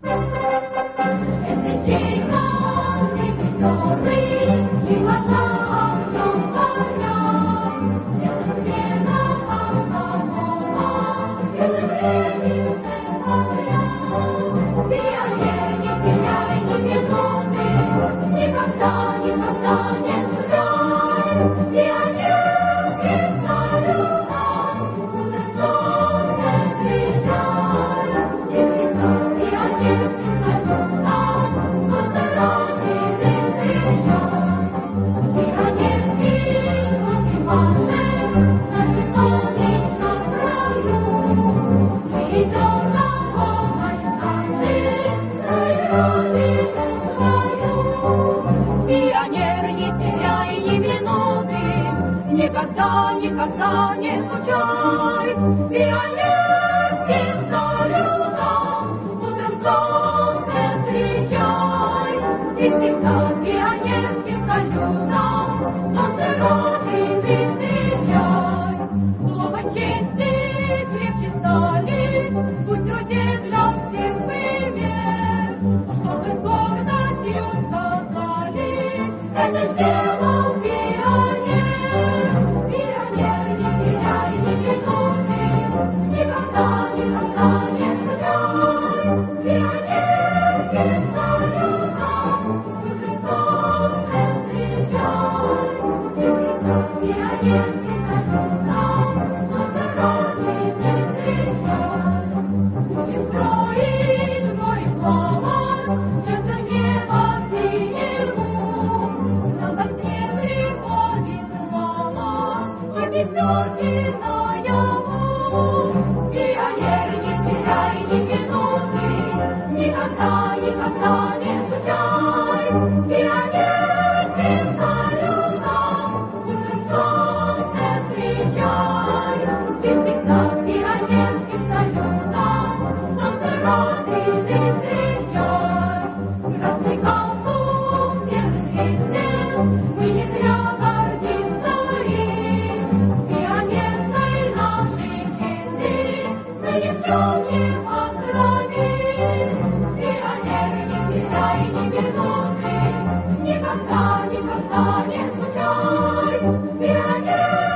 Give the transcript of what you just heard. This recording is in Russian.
Это день и веселый, и глаза огнем горят. Это смена автомола, белым рельсом говорят. Пионер, не теряй ни минуты, никогда, никогда не сыграй. Пионерским салютом утром солнце встречай. Пионерским салютом поздоровили встречай. Пионерские звуки машет на солнечном краю. Мы идем на помощь нашим родителям свою. Пионер, не теряй ни минуты, никогда, никогда не скучай. Пионерским салютом утром солнце встречай. И всегда пионерским салютом на здоровье ты встречай. Слово чести крепче стали, пусть труде для всех пример, чтобы гордостью сказали, это сделал пионер. Пионер, не теряй ни минуты, никогда, никогда не сыграй. Пионерским салютом утром солнце встречай. Пионерским салютом на здоровье ты встречай. Будет строить мой плавать, сердце неба синему. Нам во сне приходит слава, и пятерки наяву. Пионер, не теряй ни минуты, никогда, никогда не скучай. Пионерским салютом утром солнце встречай. Ты всегда пионерским салютом на здоровье ты встречай. Красный галстук, белый крестец, мы не зря гордимся им. Пионерской нашей чести мы ни в чем не поздравим. Пионер, не теряй ни минуты, никогда, никогда не скучай. Пионер!